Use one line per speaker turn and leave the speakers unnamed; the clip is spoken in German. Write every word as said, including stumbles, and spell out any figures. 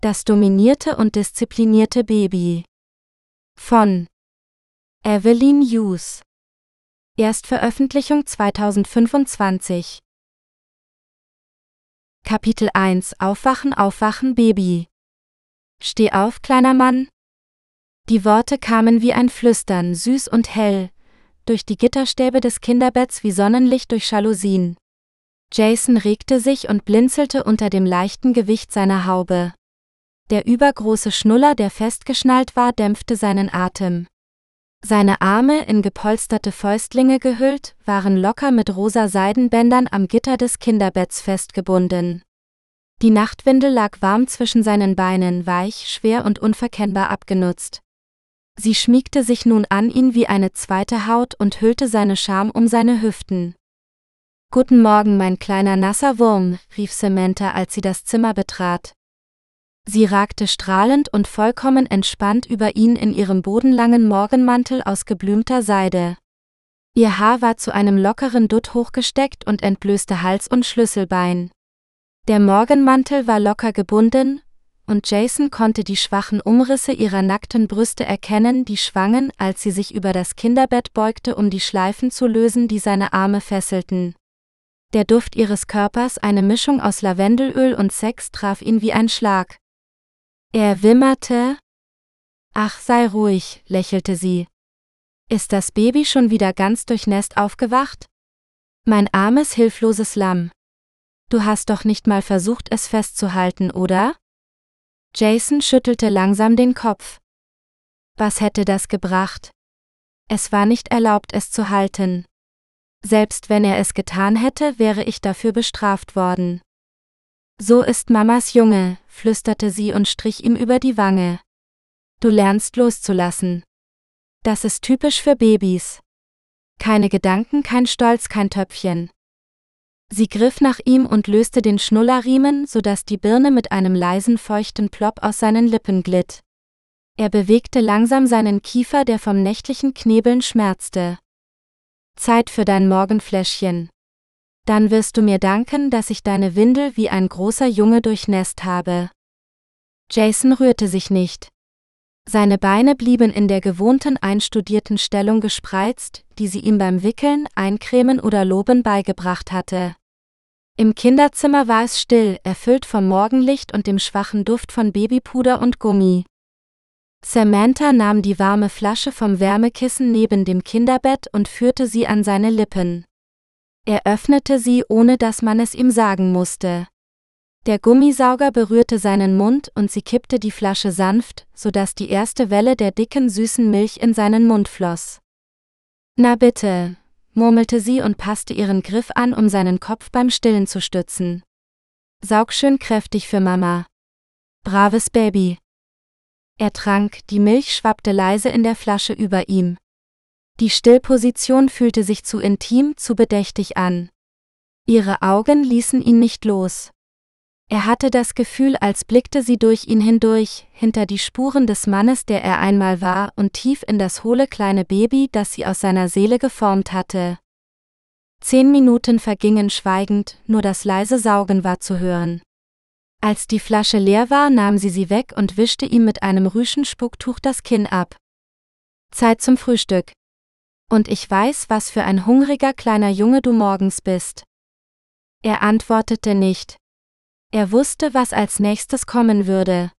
Das dominierte und disziplinierte Baby. Von Evelyn Hughes. Erstveröffentlichung zweitausendfünfundzwanzig. Kapitel eins Aufwachen, Aufwachen, Baby. Steh auf, kleiner Mann. Die Worte kamen wie ein Flüstern, süß und hell, durch die Gitterstäbe des Kinderbetts wie Sonnenlicht durch Jalousien. Jason regte sich und blinzelte unter dem leichten Gewicht seiner Haube. Der übergroße Schnuller, der festgeschnallt war, dämpfte seinen Atem. Seine Arme, in gepolsterte Fäustlinge gehüllt, waren locker mit rosa Seidenbändern am Gitter des Kinderbetts festgebunden. Die Nachtwindel lag warm zwischen seinen Beinen, weich, schwer und unverkennbar abgenutzt. Sie schmiegte sich nun an ihn wie eine zweite Haut und hüllte seine Scham um seine Hüften. »Guten Morgen, mein kleiner nasser Wurm«, rief Samantha, als sie das Zimmer betrat. Sie ragte strahlend und vollkommen entspannt über ihn in ihrem bodenlangen Morgenmantel aus geblümter Seide. Ihr Haar war zu einem lockeren Dutt hochgesteckt und entblößte Hals und Schlüsselbein. Der Morgenmantel war locker gebunden, und Jason konnte die schwachen Umrisse ihrer nackten Brüste erkennen, die schwangen, als sie sich über das Kinderbett beugte, um die Schleifen zu lösen, die seine Arme fesselten. Der Duft ihres Körpers, eine Mischung aus Lavendelöl und Sex, traf ihn wie ein Schlag. Er wimmerte. »Ach, sei ruhig«, lächelte sie. »Ist das Baby schon wieder ganz durchnässt aufgewacht? Mein armes, hilfloses Lamm. Du hast doch nicht mal versucht, es festzuhalten, oder?« Jason schüttelte langsam den Kopf. Was hätte das gebracht? Es war nicht erlaubt, es zu halten. Selbst wenn er es getan hätte, wäre ich dafür bestraft worden. »So ist Mamas Junge«, flüsterte sie und strich ihm über die Wange. »Du lernst loszulassen. Das ist typisch für Babys. Keine Gedanken, kein Stolz, kein Töpfchen.« Sie griff nach ihm und löste den Schnullerriemen, sodass die Birne mit einem leisen, feuchten Plopp aus seinen Lippen glitt. Er bewegte langsam seinen Kiefer, der vom nächtlichen Knebeln schmerzte. »Zeit für dein Morgenfläschchen. Dann wirst du mir danken, dass ich deine Windel wie ein großer Junge durchnässt habe.« Jason rührte sich nicht. Seine Beine blieben in der gewohnten einstudierten Stellung gespreizt, die sie ihm beim Wickeln, Eincremen oder Loben beigebracht hatte. Im Kinderzimmer war es still, erfüllt vom Morgenlicht und dem schwachen Duft von Babypuder und Gummi. Samantha nahm die warme Flasche vom Wärmekissen neben dem Kinderbett und führte sie an seine Lippen. Er öffnete sie, ohne dass man es ihm sagen musste. Der Gummisauger berührte seinen Mund und sie kippte die Flasche sanft, sodass die erste Welle der dicken, süßen Milch in seinen Mund floss. »Na bitte«, murmelte sie und passte ihren Griff an, um seinen Kopf beim Stillen zu stützen. »Saug schön kräftig für Mama. Braves Baby.« Er trank, die Milch schwappte leise in der Flasche über ihm. Die Stillposition fühlte sich zu intim, zu bedächtig an. Ihre Augen ließen ihn nicht los. Er hatte das Gefühl, als blickte sie durch ihn hindurch, hinter die Spuren des Mannes, der er einmal war, und tief in das hohle kleine Baby, das sie aus seiner Seele geformt hatte. Zehn Minuten vergingen schweigend, nur das leise Saugen war zu hören. Als die Flasche leer war, nahm sie sie weg und wischte ihm mit einem Rüschenspucktuch das Kinn ab. »Zeit zum Frühstück. Und ich weiß, was für ein hungriger kleiner Junge du morgens bist.« Er antwortete nicht. Er wusste, was als nächstes kommen würde.